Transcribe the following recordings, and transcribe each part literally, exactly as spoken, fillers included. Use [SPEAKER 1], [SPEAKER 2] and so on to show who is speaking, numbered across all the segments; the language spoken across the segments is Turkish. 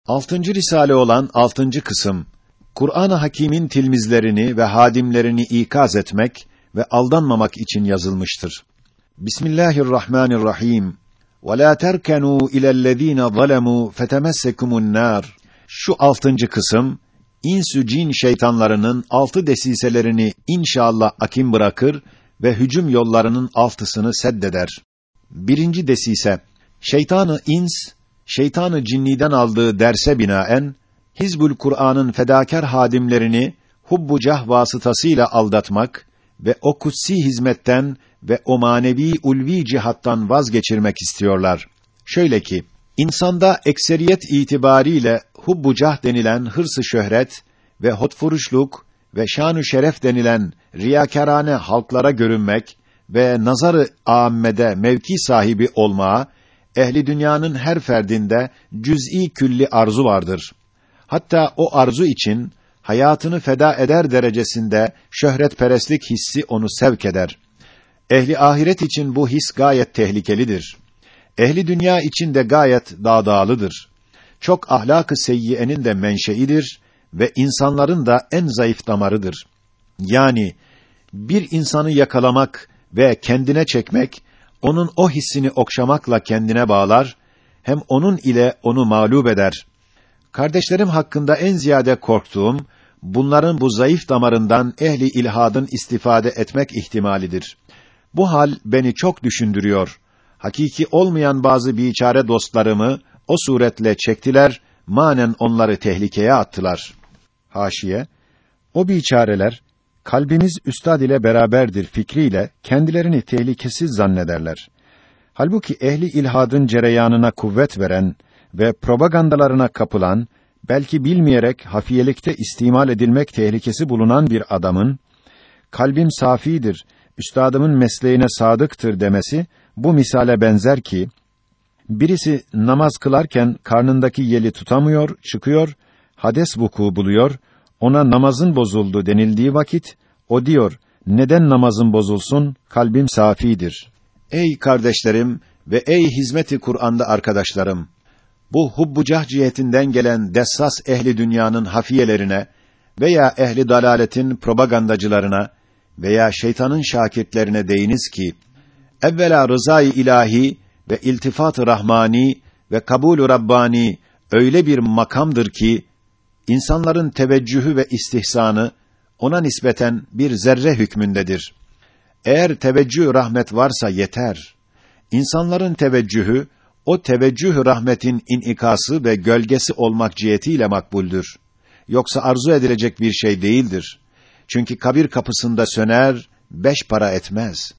[SPEAKER 1] Altıncı risale olan altıncı kısım, Kur'an-ı Hakîm'in tilmizlerini ve hadimlerini ikaz etmek ve aldanmamak için yazılmıştır. Bismillahirrahmanirrahim. Ve la terkenû ilellezîne zalemû fetemessekumun nâr. Şu altıncı kısım, insü cin şeytanlarının altı desiselerini inşallah akim bırakır ve hücum yollarının altısını seddeder. Birinci desise, şeytanı ins, şeytanı cinniden aldığı derse binaen, Hizbul Kur'an'ın fedakar hadimlerini hubbu cah vasıtasıyla aldatmak ve o kutsi hizmetten ve o manevi ulvi cihattan vazgeçirmek istiyorlar. Şöyle ki, insanda ekseriyet itibariyle hubbu cah denilen hırs-ı şöhret ve hotfuruşluk ve şan-ı şeref denilen riyakârane halklara görünmek ve nazar-ı âmmede mevki sahibi olmaya, ehli dünyanın her ferdinde cüz'i külli arzu vardır. Hatta o arzu için hayatını feda eder derecesinde şöhretperestlik hissi onu sevk eder. Ehli ahiret için bu his gayet tehlikelidir. Ehli dünya için de gayet dağdağlıdır. Çok ahlak-ı seyyiyenin de menşeidir ve insanların da en zayıf damarıdır. Yani bir insanı yakalamak ve kendine çekmek, onun o hissini okşamakla kendine bağlar, hem onun ile onu mağlup eder. Kardeşlerim hakkında en ziyade korktuğum, bunların bu zayıf damarından ehli ilhadın istifade etmek ihtimalidir. Bu hal beni çok düşündürüyor. Hakiki olmayan bazı biçare dostlarımı o suretle çektiler, manen onları tehlikeye attılar. Haşiye, o biçareler, kalbimiz üstad ile beraberdir fikriyle kendilerini tehlikesiz zannederler. Halbuki ehli ilhadın cereyanına kuvvet veren ve propagandalarına kapılan, belki bilmeyerek hafiyelikte istimal edilmek tehlikesi bulunan bir adamın, kalbim safidir, üstadımın mesleğine sadıktır demesi, bu misale benzer ki, birisi namaz kılarken karnındaki yeli tutamıyor, çıkıyor, hades vuku buluyor, ona namazın bozuldu denildiği vakit, o diyor, neden namazın bozulsun, kalbim safidir. Ey kardeşlerim ve ey hizmet-i Kur'an'da arkadaşlarım! Bu hubbucah cihetinden gelen dessas ehli dünyanın hafiyelerine veya ehli dalaletin propagandacılarına veya şeytanın şakirtlerine deyiniz ki, evvela rızayı ilahi ve iltifat-ı rahmani ve kabul-ü rabbani öyle bir makamdır ki, insanların teveccühü ve istihsanı ona nispeten bir zerre hükmündedir. Eğer teveccüh rahmet varsa yeter. İnsanların teveccühü, o teveccüh rahmetin inikası ve gölgesi olmak cihetiyle makbuldür. Yoksa arzu edilecek bir şey değildir. Çünkü kabir kapısında söner, beş para etmez.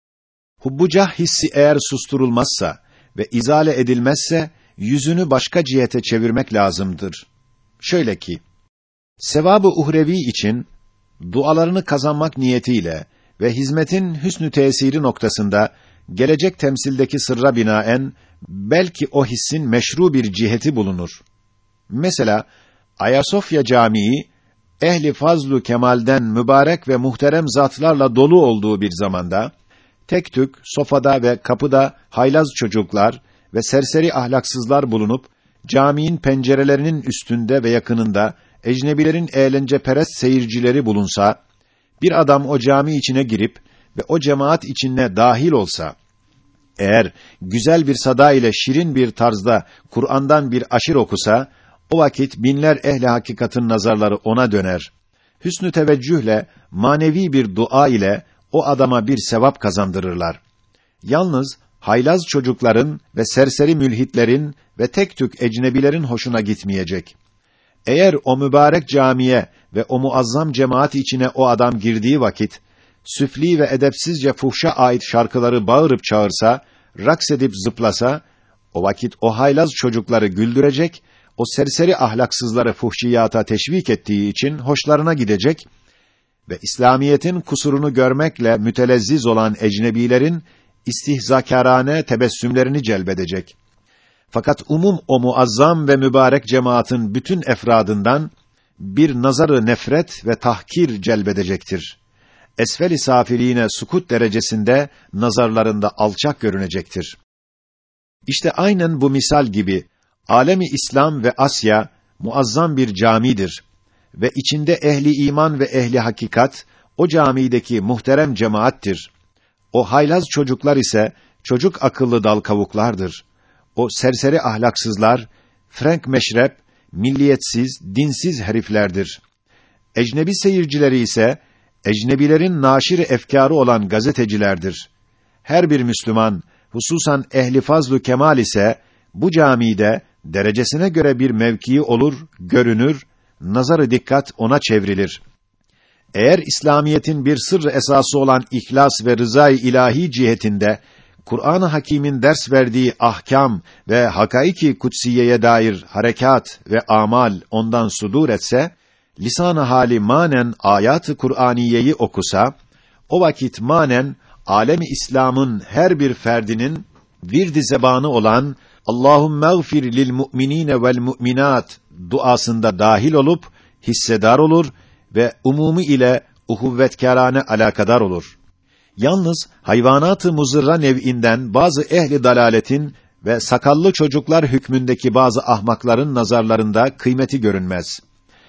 [SPEAKER 1] Hubbucah hissi eğer susturulmazsa ve izale edilmezse, yüzünü başka cihete çevirmek lazımdır. Şöyle ki, sevabı uhrevi için, dualarını kazanmak niyetiyle ve hizmetin hüsnü tesiri noktasında, gelecek temsildeki sırra binaen, belki o hissin meşru bir ciheti bulunur. Mesela, Ayasofya Camii, ehli fazlu kemalden mübarek ve muhterem zatlarla dolu olduğu bir zamanda, tek tük, sofada ve kapıda haylaz çocuklar ve serseri ahlaksızlar bulunup, caminin pencerelerinin üstünde ve yakınında, ecnebilerin eğlenceperest seyircileri bulunsa, bir adam o cami içine girip ve o cemaat içine dahil olsa, eğer güzel bir sada ile şirin bir tarzda Kur'an'dan bir aşir okusa, o vakit binler ehli hakikatın nazarları ona döner. Hüsnü teveccühle, manevi bir dua ile o adama bir sevap kazandırırlar. Yalnız haylaz çocukların ve serseri mülhitlerin ve tek tük ecnebilerin hoşuna gitmeyecek. Eğer o mübarek camiye ve o muazzam cemaat içine o adam girdiği vakit, süfli ve edepsizce fuhşa ait şarkıları bağırıp çağırsa, raks edip zıplasa, o vakit o haylaz çocukları güldürecek, o serseri ahlaksızları fuhşiyata teşvik ettiği için hoşlarına gidecek ve İslamiyetin kusurunu görmekle mütelezziz olan ecnebilerin istihzakârane tebessümlerini celbedecek. Fakat umum o muazzam ve mübarek cemaatin bütün efradından bir nazarı nefret ve tahkir celbedecektir. Esfel-i safiliğine sukut derecesinde nazarlarında alçak görünecektir. İşte aynen bu misal gibi Alemi İslam ve Asya muazzam bir camidir ve içinde ehli iman ve ehli hakikat o camideki muhterem cemaattir. O haylaz çocuklar ise çocuk akıllı dal kavuklardır. O serseri ahlaksızlar, Frank meşrep, milliyetsiz, dinsiz heriflerdir. Ecnebi seyircileri ise ecnebilerin naşir efkârı olan gazetecilerdir. Her bir Müslüman, hususan ehli fazl-ı kemal ise bu camide derecesine göre bir mevkii olur, görünür, nazarı dikkat ona çevrilir. Eğer İslamiyetin bir sırrı esası olan ihlas ve rızayı ilahi cihetinde Kur'an-ı Hakîm'in ders verdiği ahkam ve hakaiki kutsiyeye dair harekat ve amal ondan sudur etse, lisan-ı hali manen ayat-ı Kur'aniyeyi okusa, o vakit manen alemi İslam'ın her bir ferdinin vird-i zebanı olan Allahümmağfir lil mu'minîne vel mu'minat duasında dahil olup hissedar olur ve umumi ile uhuvvetkârâne alakadar olur. Yalnız hayvanat-ı muzırra nev'inden bazı ehli dalaletin ve sakallı çocuklar hükmündeki bazı ahmakların nazarlarında kıymeti görünmez.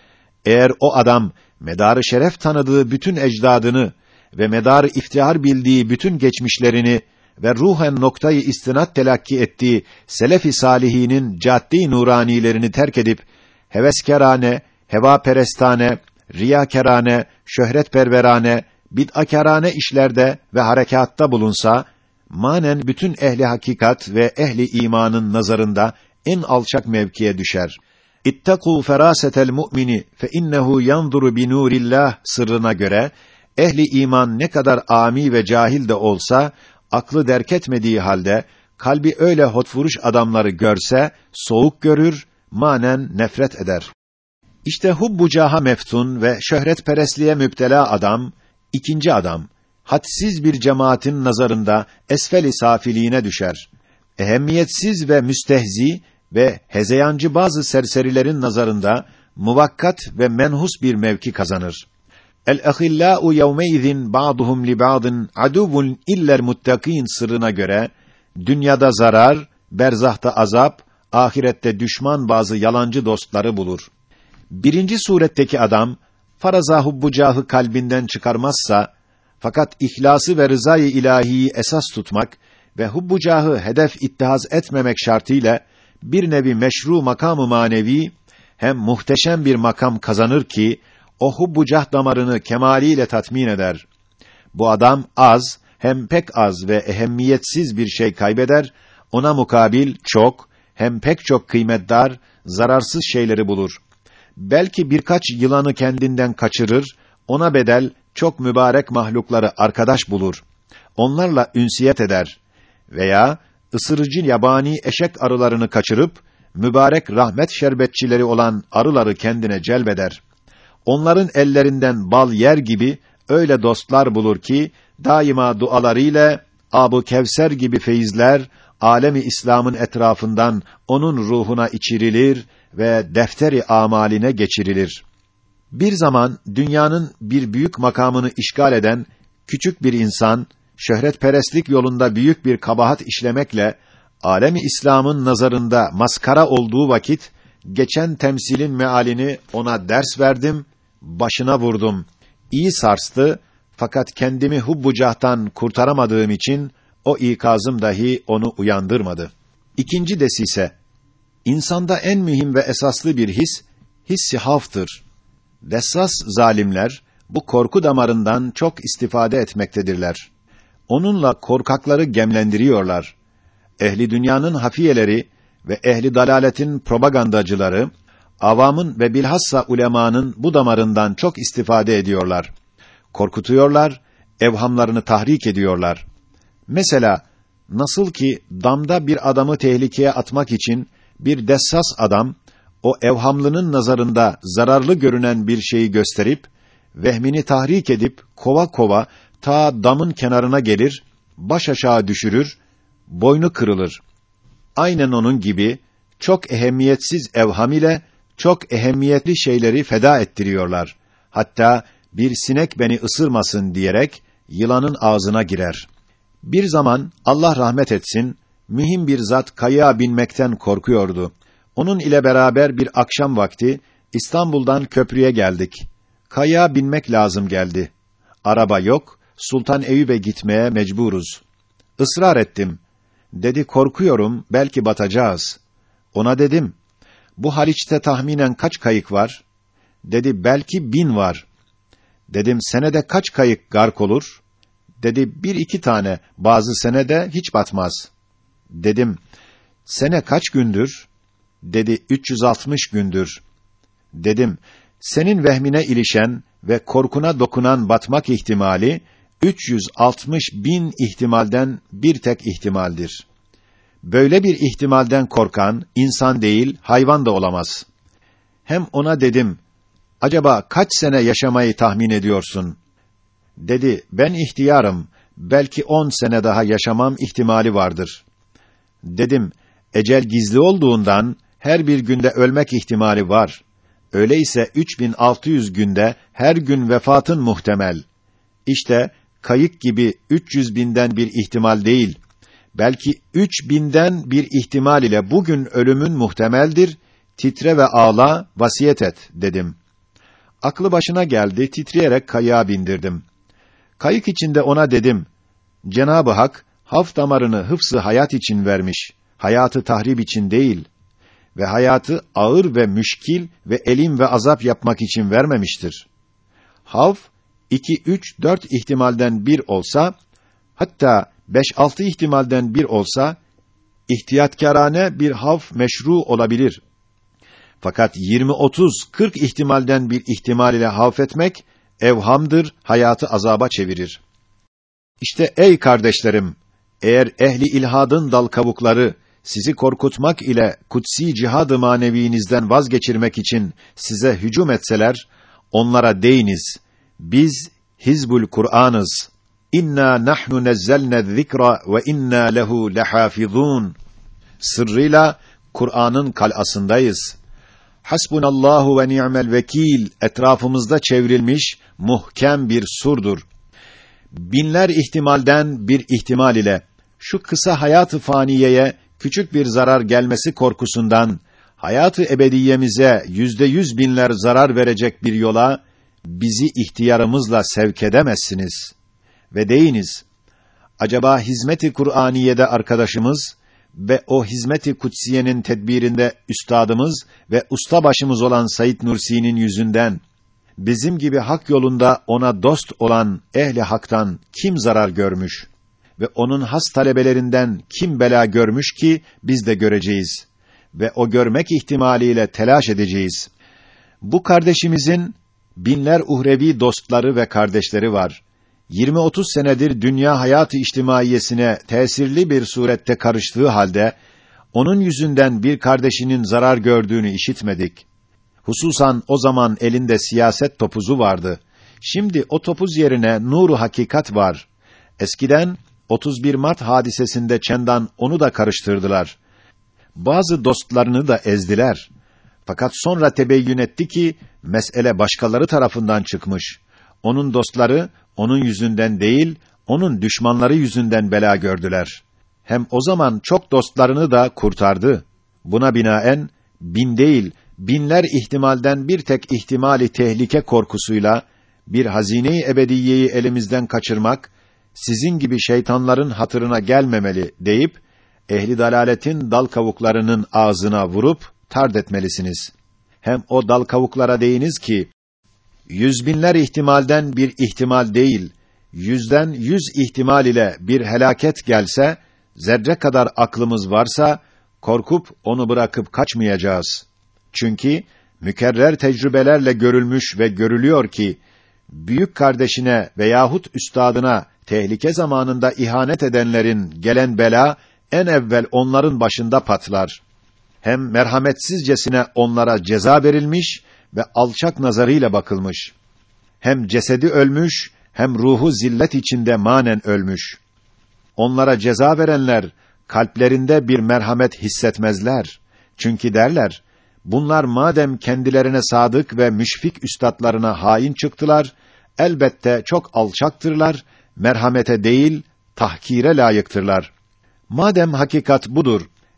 [SPEAKER 1] Eğer o adam medar-ı şeref tanıdığı bütün ecdadını ve medar-ı iftihar bildiği bütün geçmişlerini ve ruhen noktayı istinat telakki ettiği selef-i salihinin caddi nuranilerini terk edip heveskârane, hevaperestane, riyakârane, şöhretperverane, bid'akârane işlerde ve harekatta bulunsa, manen bütün ehli hakikat ve ehli imanın nazarında en alçak mevkiye düşer. İttakû ferâsetel mu'mini fe innehu yanzuru bi nûrillah sırrına göre ehli iman ne kadar âmi ve cahil de olsa aklı derk etmediği halde kalbi öyle hotfuruş adamları görse soğuk görür, manen nefret eder. İşte hubbu caha meftun ve şöhretperestliğe müptela adam, ikinci adam, hadsiz bir cemaatin nazarında esfel-i safiliğine düşer. Ehemmiyetsiz ve müstehzi ve hezeyancı bazı serserilerin nazarında muvakkat ve menhus bir mevki kazanır. El-ahillâ'u yevmeizin ba'duhum li ba'din aduvun iller muttakîn sırrına göre dünyada zarar, berzahta azap, ahirette düşman bazı yalancı dostları bulur. Birinci suretteki adam faraza hubbucahı kalbinden çıkarmazsa fakat ihlası ve rızayı ilahiyi esas tutmak ve hubbucahı hedef ittihaz etmemek şartıyla bir nevi meşru makamı manevi hem muhteşem bir makam kazanır ki o hubbucah damarını kemaliyle tatmin eder. Bu adam az, hem pek az ve ehemmiyetsiz bir şey kaybeder, ona mukabil çok, hem pek çok kıymetdar, zararsız şeyleri bulur. Belki birkaç yılanı kendinden kaçırır, ona bedel çok mübarek mahlukları arkadaş bulur. Onlarla ünsiyet eder. Veya ısırıcı yabani eşek arılarını kaçırıp, mübarek rahmet şerbetçileri olan arıları kendine celbeder. Onların ellerinden bal yer gibi öyle dostlar bulur ki daima dualarıyla Âb-ı Kevser gibi feyizler alemi İslam'ın etrafından onun ruhuna içirilir ve defteri amaline geçirilir. Bir zaman dünyanın bir büyük makamını işgal eden küçük bir insan şöhretperestlik yolunda büyük bir kabahat işlemekle alemi İslam'ın nazarında maskara olduğu vakit geçen temsilin mealini ona ders verdim, başına vurdum. İyi sarstı fakat kendimi hubbucahtan kurtaramadığım için o ikazım dahi onu uyandırmadı. İkinci desise, insanda en mühim ve esaslı bir his, hissi havftır. Dessas zalimler, bu korku damarından çok istifade etmektedirler. Onunla korkakları gemlendiriyorlar. Ehli dünyanın hafiyeleri ve ehli dalaletin propagandacıları, avamın ve bilhassa ulemanın bu damarından çok istifade ediyorlar. Korkutuyorlar, evhamlarını tahrik ediyorlar. Mesela, nasıl ki damda bir adamı tehlikeye atmak için bir dessas adam, o evhamlının nazarında zararlı görünen bir şeyi gösterip, vehmini tahrik edip, kova kova, ta damın kenarına gelir, baş aşağı düşürür, boynu kırılır. Aynen onun gibi, çok ehemmiyetsiz evham ile, çok ehemmiyetli şeyleri feda ettiriyorlar. Hatta, bir sinek beni ısırmasın diyerek, yılanın ağzına girer. Bir zaman, Allah rahmet etsin, mühim bir zat kayığa binmekten korkuyordu. Onun ile beraber bir akşam vakti İstanbul'dan köprüye geldik. Kayığa binmek lazım geldi. Araba yok, Sultan Eyüp'e gitmeye mecburuz. Israr ettim. Dedi, korkuyorum, belki batacağız. Ona dedim, bu Haliç'te tahminen kaç kayık var? Dedi, belki bin var. Dedim, senede kaç kayık gark olur? Dedi, bir iki tane, bazı senede hiç batmaz. Dedim, sene kaç gündür? Dedi, üç yüz altmış gündür. Dedim, senin vehmine ilişen ve korkuna dokunan batmak ihtimali, üç yüz altmış bin ihtimalden bir tek ihtimaldir. Böyle bir ihtimalden korkan, insan değil, hayvan da olamaz. Hem ona dedim, acaba kaç sene yaşamayı tahmin ediyorsun? Dedi, ben ihtiyarım, belki on sene daha yaşamam ihtimali vardır. Dedim, ecel gizli olduğundan, her bir günde ölmek ihtimali var. Öyleyse üç bin altı yüz günde, her gün vefatın muhtemel. İşte, kayık gibi üç yüz binden bir ihtimal değil, belki üç binden bir ihtimal ile bugün ölümün muhtemeldir, titre ve ağla, vasiyet et, dedim. Aklı başına geldi, titreyerek kayığa bindirdim. Kayık içinde ona dedim, Cenab-ı Hak, haf damarını hıfz-ı hayat için vermiş, hayatı tahrip için değil ve hayatı ağır ve müşkil ve elim ve azap yapmak için vermemiştir. Haf, iki, üç, dört ihtimalden bir olsa, hatta beş, altı ihtimalden bir olsa, ihtiyatkârane bir haf meşru olabilir. Fakat yirmi, otuz, kırk ihtimalden bir ihtimal ile havf etmek, evhamdır, hayatı azaba çevirir. İşte ey kardeşlerim, eğer ehli ilhadın dal kavukları, sizi korkutmak ile kutsi cihad-ı manevinizden vazgeçirmek için size hücum etseler, onlara deyiniz, biz Hizbul Kur'an'ız. İnna nahnu nezzelne'z-zikra ve inna lehu lehafizun. Sırrıyla Kur'an'ın kal'asındayız. Hasbunallahu ve ni'mel vekil, etrafımızda çevrilmiş muhkem bir surdur. Binler ihtimalden bir ihtimal ile şu kısa hayat-ı faniyeye küçük bir zarar gelmesi korkusundan hayat-ı ebediyemize yüzde yüz binler zarar verecek bir yola bizi ihtiyarımızla sevk edemezsiniz. Ve deyiniz, acaba hizmet-i Kur'aniye'de arkadaşımız ve o hizmet-i kutsiyenin tedbirinde üstadımız ve ustabaşımız olan Said Nursi'nin yüzünden bizim gibi hak yolunda ona dost olan ehli haktan kim zarar görmüş ve onun has talebelerinden kim bela görmüş ki biz de göreceğiz ve o görmek ihtimaliyle telaş edeceğiz. Bu kardeşimizin binler uhrevi dostları ve kardeşleri var. yirmi otuz senedir dünya hayatı içtimaiyesine tesirli bir surette karıştığı halde onun yüzünden bir kardeşinin zarar gördüğünü işitmedik. Hususan o zaman elinde siyaset topuzu vardı. Şimdi o topuz yerine nuru hakikat var. Eskiden otuz bir Mart hadisesinde çendan onu da karıştırdılar. Bazı dostlarını da ezdiler. Fakat sonra tebeyyün etti ki mesele başkaları tarafından çıkmış. Onun dostları onun yüzünden değil, onun düşmanları yüzünden bela gördüler. Hem o zaman çok dostlarını da kurtardı. Buna binaen bin değil, binler ihtimalden bir tek ihtimali tehlike korkusuyla bir hazine-i ebediyeyi elimizden kaçırmak sizin gibi şeytanların hatırına gelmemeli deyip ehli dalaletin dal kavuklarının ağzına vurup tard etmelisiniz. Hem o dal kavuklara deyiniz ki yüz binler ihtimalden bir ihtimal değil, yüzden yüz ihtimal ile bir helaket gelse, zerre kadar aklımız varsa, korkup onu bırakıp kaçmayacağız. Çünkü, mükerrer tecrübelerle görülmüş ve görülüyor ki, büyük kardeşine veyahut üstadına tehlike zamanında ihanet edenlerin gelen bela, en evvel onların başında patlar. Hem merhametsizcesine onlara ceza verilmiş ve alçak nazarıyla bakılmış. Hem cesedi ölmüş, hem ruhu zillet içinde manen ölmüş. Onlara ceza verenler, kalplerinde bir merhamet hissetmezler. Çünkü derler, bunlar madem kendilerine sadık ve müşfik üstadlarına hain çıktılar, elbette çok alçaktırlar, merhamete değil, tahkire layıktırlar. Madem hakikat budur,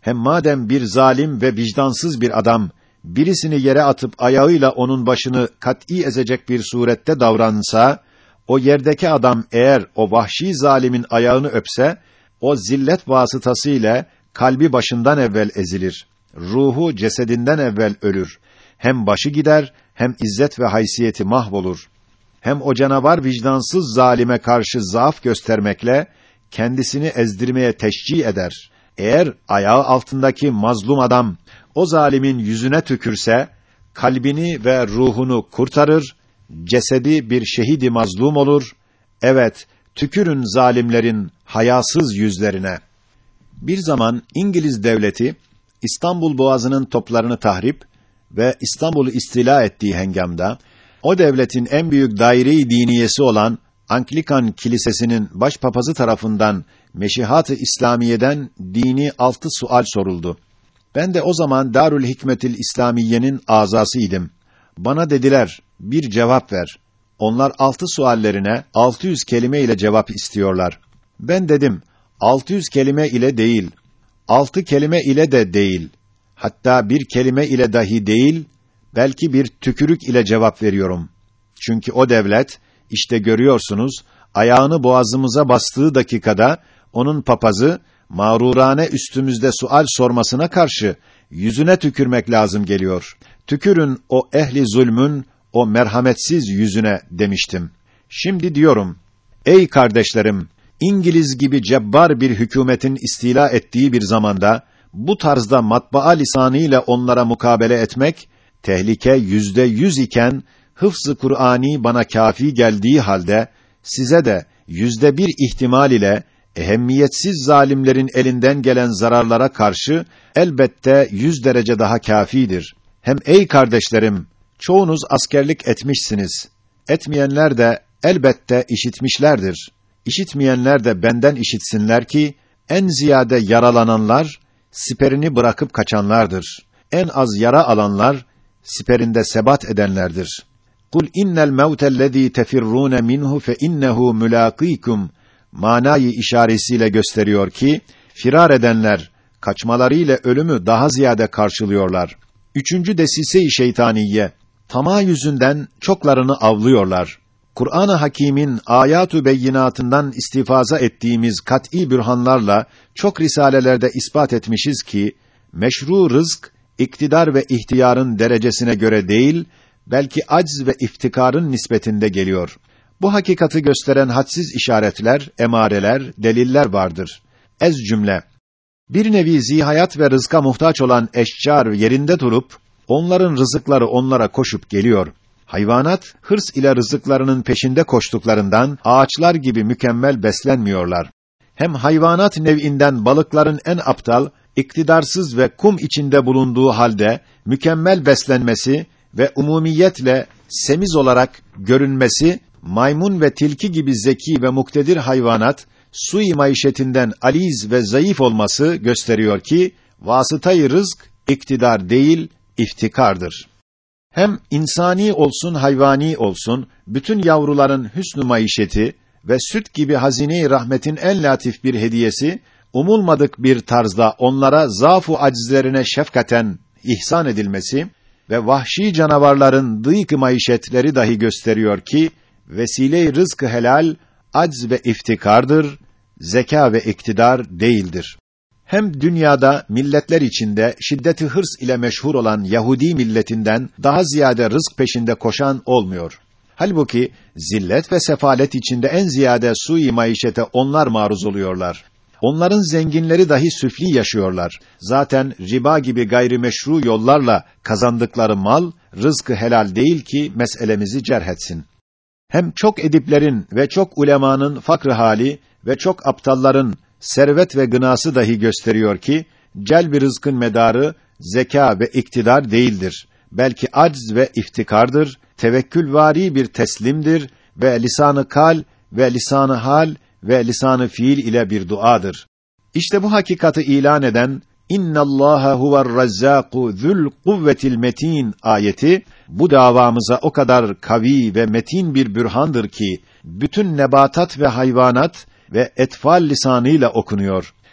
[SPEAKER 1] Hem madem bir zalim ve vicdansız bir adam birisini yere atıp ayağıyla onun başını kat'î ezecek bir surette davransa, o yerdeki adam eğer o vahşi zalimin ayağını öpse, o zillet vasıtasıyla kalbi başından evvel ezilir. Ruhu cesedinden evvel ölür. Hem başı gider, hem izzet ve haysiyeti mahvolur. Hem o canavar vicdansız zalime karşı zaaf göstermekle kendisini ezdirmeye teşcih eder. Eğer ayağı altındaki mazlum adam o zalimin yüzüne tükürse, kalbini ve ruhunu kurtarır, cesedi bir şehidi mazlum olur. Evet, tükürün zalimlerin hayasız yüzlerine. Bir zaman İngiliz devleti İstanbul Boğazı'nın toplarını tahrip ve İstanbul'u istila ettiği hengamda, o devletin en büyük daire-i diniyesi olan Anglikan Kilisesi'nin başpapazı tarafından Meşihat-ı İslamiye'den dini altı sual soruldu. Ben de o zaman Darül Hikmetil İslamiye'nin azasıydım. Bana dediler, bir cevap ver. Onlar altı suallerine altı yüz kelime ile cevap istiyorlar. Ben dedim, altı yüz kelime ile değil, altı kelime ile de değil, hatta bir kelime ile dahi değil, belki bir tükürük ile cevap veriyorum. Çünkü o devlet, işte görüyorsunuz, ayağını boğazımıza bastığı dakikada, onun papazı, mağrurane üstümüzde sual sormasına karşı, yüzüne tükürmek lazım geliyor. Tükürün o ehli zulmün, o merhametsiz yüzüne demiştim. Şimdi diyorum, ey kardeşlerim, İngiliz gibi cebbar bir hükümetin istila ettiği bir zamanda, bu tarzda matbaa lisanıyla onlara mukabele etmek, tehlike yüzde yüz iken, hıfz-ı Kur'ani bana kâfi geldiği halde, size de yüzde bir ihtimal ile, ehemmiyetsiz zalimlerin elinden gelen zararlara karşı, elbette yüz derece daha kâfidir. Hem ey kardeşlerim, çoğunuz askerlik etmişsiniz. Etmeyenler de elbette işitmişlerdir. İşitmeyenler de benden işitsinler ki, en ziyade yaralananlar, siperini bırakıp kaçanlardır. En az yara alanlar, siperinde sebat edenlerdir. Kul innel mevtellezî tefirrûne minhu fe innehu mulâkîkum manayı işaretiyle gösteriyor ki, firar edenler, kaçmalarıyla ölümü daha ziyade karşılıyorlar. Üçüncü desise-i şeytaniye, tamah yüzünden çoklarını avlıyorlar. Kur'an-ı Hakîm'in âyât-ı beyinatından istifaza ettiğimiz kat'î bürhanlarla çok risalelerde ispat etmişiz ki, meşru rızk, iktidar ve ihtiyarın derecesine göre değil, belki acz ve iftikarın nispetinde geliyor. Bu hakikati gösteren hadsiz işaretler, emareler, deliller vardır. Ez cümle, bir nevi zihayat ve rızka muhtaç olan eşcar yerinde durup, onların rızıkları onlara koşup geliyor. Hayvanat, hırs ile rızıklarının peşinde koştuklarından, ağaçlar gibi mükemmel beslenmiyorlar. Hem hayvanat nev'inden balıkların en aptal, iktidarsız ve kum içinde bulunduğu halde, mükemmel beslenmesi ve umumiyetle semiz olarak görünmesi, maymun ve tilki gibi zeki ve muktedir hayvanat, sui maişetinden aliz ve zayıf olması gösteriyor ki, vasıtayı rızk, iktidar değil, iftikardır. Hem insani olsun, hayvani olsun, bütün yavruların hüsnü maişeti ve süt gibi hazine-i rahmetin en latif bir hediyesi, umulmadık bir tarzda onlara zaaf-ı acizlerine şefkaten ihsan edilmesi ve vahşi canavarların dıyık-ı maişetleri dahi gösteriyor ki, vesile-i rızk-ı helal, acz ve iftikardır, zeka ve iktidar değildir. Hem dünyada milletler içinde şiddeti hırs ile meşhur olan Yahudi milletinden daha ziyade rızk peşinde koşan olmuyor. Halbuki zillet ve sefalet içinde en ziyade sui maişete onlar maruz oluyorlar. Onların zenginleri dahi süfli yaşıyorlar. Zaten riba gibi gayrimeşru yollarla kazandıkları mal, rızkı helal değil ki meselemizi cerh etsin. Hem çok ediplerin ve çok ulemanın fakr hali ve çok aptalların servet ve gınası dahi gösteriyor ki, celb-i rızkın medarı, zeka ve iktidar değildir. Belki acz ve iftikardır, tevekkülvari bir teslimdir ve lisan-ı kal ve lisan-ı hal ve lisan-ı fiil ile bir duadır. İşte bu hakikati ilan eden İnnallâhe huve'r-Razzâku zul kuvvetil metin ayeti bu davamıza o kadar kavi ve metin bir bürhandır ki bütün nebatat ve hayvanat ve etfal lisanıyla okunuyor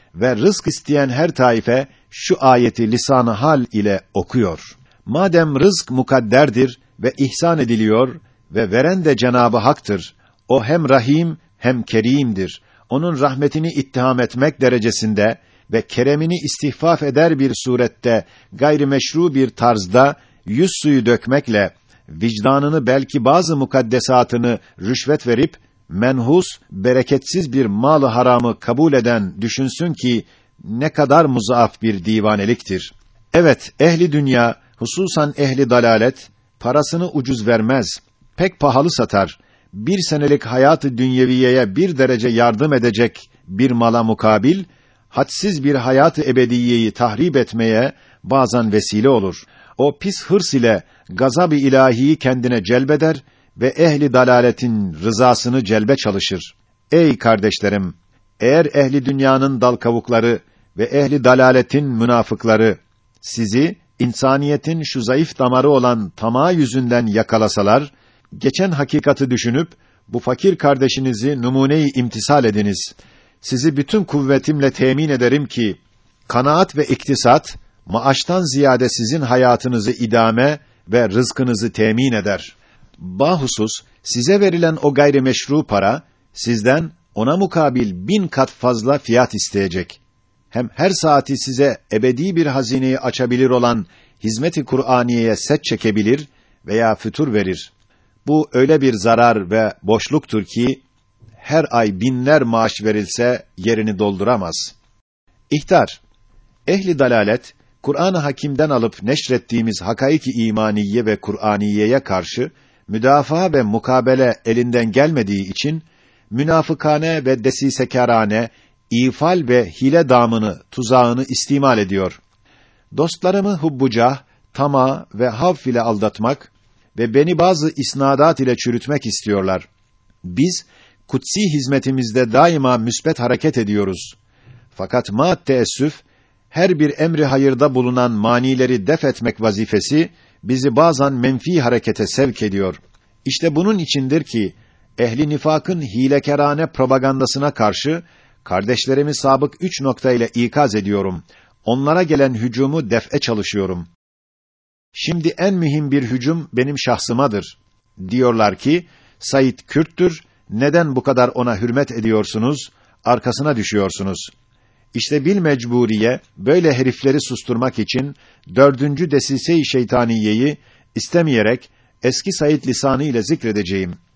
[SPEAKER 1] ve rızk isteyen her taife şu ayeti lisan-ı hal ile okuyor. Madem rızk mukadderdir ve ihsan ediliyor ve veren de Cenabı Hak'tır. O hem Rahim hem Kerim'dir. Onun rahmetini ittiham etmek derecesinde ve keremini istihfaf eder bir surette gayrimeşru bir tarzda yüz suyu dökmekle vicdanını belki bazı mukaddesatını rüşvet verip menhus, bereketsiz bir mal-ı haramı kabul eden düşünsün ki ne kadar muzaaf bir divaneliktir. Evet, ehli dünya, hususan ehli dalalet, parasını ucuz vermez, pek pahalı satar. Bir senelik hayat-ı dünyeviyeye bir derece yardım edecek bir mala mukabil, hadsiz bir hayat-ı ebediyeyi tahrip etmeye bazen vesile olur. O pis hırs ile gazab-ı ilahiyi kendine celbeder ve ehli dalaletin rızasını celbe çalışır. Ey kardeşlerim, eğer ehli dünyanın dal kavukları ve ehli dalaletin münafıkları sizi insaniyetin şu zayıf damarı olan tamah yüzünden yakalasalar, geçen hakikati düşünüp bu fakir kardeşinizi numune-i imtisal ediniz. Sizi bütün kuvvetimle temin ederim ki kanaat ve iktisat maaştan ziyade sizin hayatınızı idame ve rızkınızı temin eder. Bahusus size verilen o gayrimeşru para sizden ona mukabil bin kat fazla fiyat isteyecek. Hem her saati size ebedi bir hazineyi açabilir olan hizmet-i Kur'aniye'ye set çekebilir veya fütur verir. Bu öyle bir zarar ve boşluktur ki her ay binler maaş verilse yerini dolduramaz. İhtar. Ehli dalalet Kur'an-ı Hakîm'den alıp neşrettiğimiz hakaik-i imaniye ve Kur'aniyeye karşı müdafaa ve mukabele elinden gelmediği için münafıkane ve desisekârane ifal ve hile damını, tuzağını istimal ediyor. Dostlarımı hubbucah, tama ve havf ile aldatmak ve beni bazı isnadat ile çürütmek istiyorlar. Biz kutsi hizmetimizde daima müsbet hareket ediyoruz. Fakat ma teessüf her bir emri hayırda bulunan manileri def etmek vazifesi bizi bazen menfi harekete sevk ediyor. İşte bunun içindir ki ehli nifakın hilekârane propagandasına karşı kardeşlerimi sabık üç nokta ile ikaz ediyorum. Onlara gelen hücumu def'e çalışıyorum. Şimdi en mühim bir hücum benim şahsımadır. Diyorlar ki Said Kürttür, neden bu kadar ona hürmet ediyorsunuz, arkasına düşüyorsunuz? İşte bil mecburiye böyle herifleri susturmak için dördüncü desise-i şeytaniyeyi istemeyerek eski Said lisanı ile zikredeceğim.